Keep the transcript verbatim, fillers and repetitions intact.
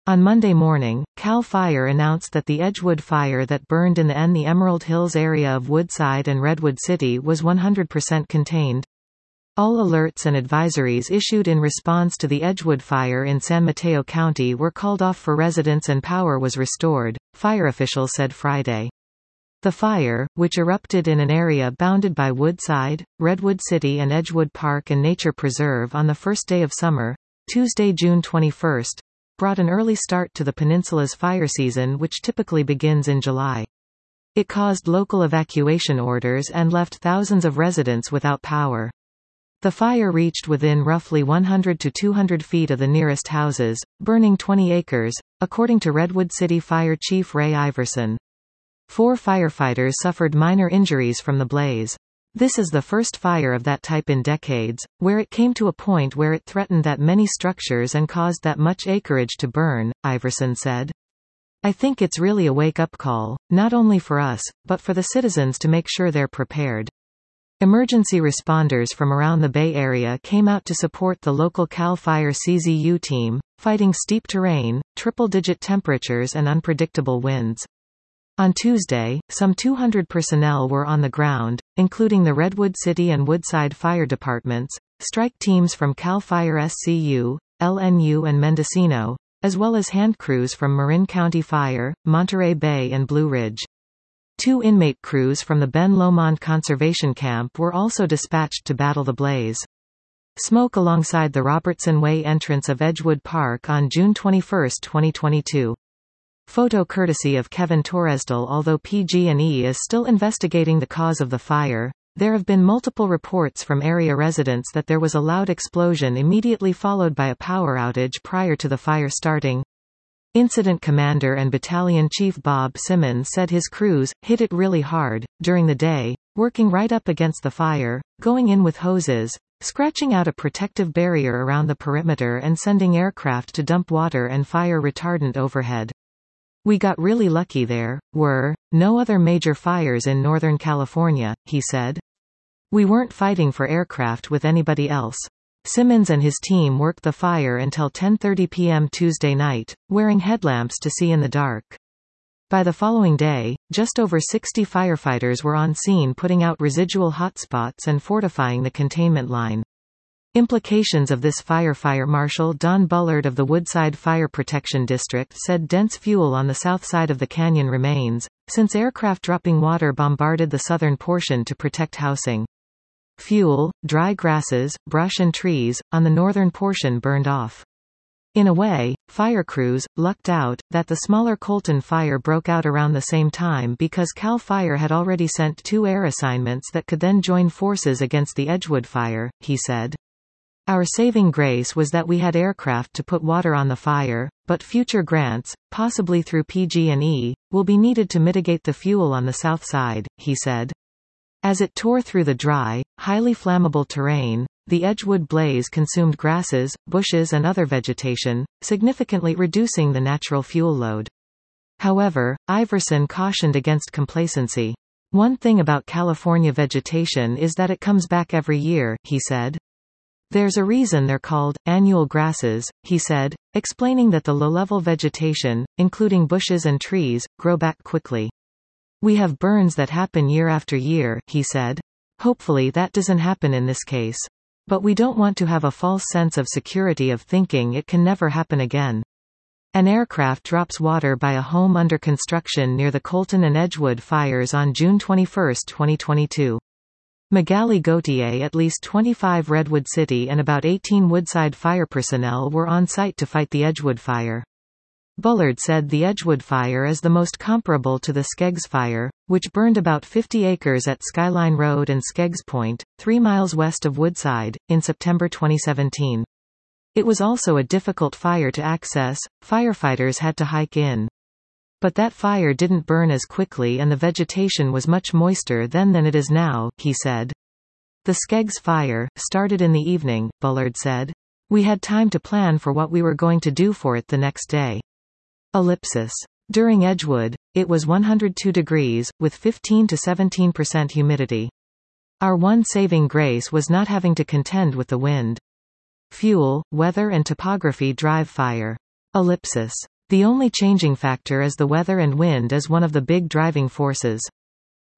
On Monday morning, CAL FIRE announced that the Edgewood fire that burned in the N the Emerald Hills area of Woodside and Redwood City was one hundred percent contained. All alerts and advisories issued in response to the Edgewood fire in San Mateo County were called off for residents and power was restored, fire officials said Friday. The fire, which erupted in an area bounded by Woodside, Redwood City and Edgewood Park and Nature Preserve on the first day of summer, Tuesday, June twenty-first, brought an early start to the peninsula's fire season, which typically begins in July. It caused local evacuation orders and left thousands of residents without power. The fire reached within roughly one hundred to two hundred feet of the nearest houses, burning twenty acres, according to Redwood City Fire Chief Ray Iverson. Four firefighters suffered minor injuries from the blaze. This is the first fire of that type in decades, where it came to a point where it threatened that many structures and caused that much acreage to burn, Iverson said. I think it's really a wake-up call, not only for us, but for the citizens to make sure they're prepared. Emergency responders from around the Bay Area came out to support the local CAL FIRE C Z U team, fighting steep terrain, triple-digit temperatures and unpredictable winds. On Tuesday, some two hundred personnel were on the ground, including the Redwood City and Woodside fire departments, strike teams from CAL FIRE S C U, L N U and Mendocino, as well as hand crews from Marin County Fire, Monterey Bay and Blue Ridge. Two inmate crews from the Ben Lomond Conservation Camp were also dispatched to battle the blaze. Smoke alongside the Robertson Way entrance of Edgewood Park on June twenty-first, twenty twenty-two. Photo courtesy of Kevin Torresdal. Although P G and E is still investigating the cause of the fire, there have been multiple reports from area residents that there was a loud explosion immediately followed by a power outage prior to the fire starting. Incident Commander and Battalion Chief Bob Simmons said his crews hit it really hard during the day, working right up against the fire, going in with hoses, scratching out a protective barrier around the perimeter and sending aircraft to dump water and fire retardant overhead. We got really lucky there were no other major fires in Northern California, he said. We weren't fighting for aircraft with anybody else. Simmons and his team worked the fire until ten thirty p m Tuesday night, wearing headlamps to see in the dark. By the following day, just over sixty firefighters were on scene putting out residual hotspots and fortifying the containment line. Implications of this fire. Fire Marshal Don Bullard of the Woodside Fire Protection District said dense fuel on the south side of the canyon remains, since aircraft dropping water bombarded the southern portion to protect housing. Fuel, dry grasses, brush and trees, on the northern portion burned off. In a way, fire crews lucked out that the smaller Colton fire broke out around the same time because CAL FIRE had already sent two air assignments that could then join forces against the Edgewood fire, he said. Our saving grace was that we had aircraft to put water on the fire, but future grants, possibly through P G and E, will be needed to mitigate the fuel on the south side, he said. As it tore through the dry, highly flammable terrain, the Edgewood blaze consumed grasses, bushes and other vegetation, significantly reducing the natural fuel load. However, Iverson cautioned against complacency. One thing about California vegetation is that it comes back every year, he said. There's a reason they're called annual grasses, he said, explaining that the low-level vegetation, including bushes and trees, grow back quickly. We have burns that happen year after year, he said. Hopefully that doesn't happen in this case. But we don't want to have a false sense of security of thinking it can never happen again. An aircraft drops water by a home under construction near the Colton and Edgewood fires on June twenty-first, twenty twenty-two. Magali Gauthier. At least twenty-five Redwood City and about eighteen Woodside fire personnel were on site to fight the Edgewood fire. Bullard said the Edgewood fire is the most comparable to the Skeggs fire, which burned about fifty acres at Skyline Road and Skeggs Point, three miles west of Woodside, in September twenty seventeen. It was also a difficult fire to access, firefighters had to hike in. But that fire didn't burn as quickly and the vegetation was much moister then than it is now, he said. The Skeggs fire started in the evening, Bullard said. We had time to plan for what we were going to do for it the next day. Ellipsis. During Edgewood, it was one hundred two degrees, with fifteen to seventeen percent humidity. Our one saving grace was not having to contend with the wind. Fuel, weather and topography drive fire. Ellipsis. The only changing factor is the weather, and wind is one of the big driving forces.